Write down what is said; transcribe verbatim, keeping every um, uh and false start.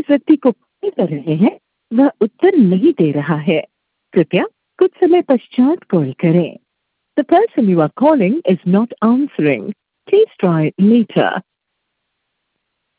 व्यक्ति को कॉल कर रहे हैं वह उत्तर नहीं दे रहा है। कृपया कुछ समय पश्चात कॉल करें। The person you are calling is not answering. Please try later.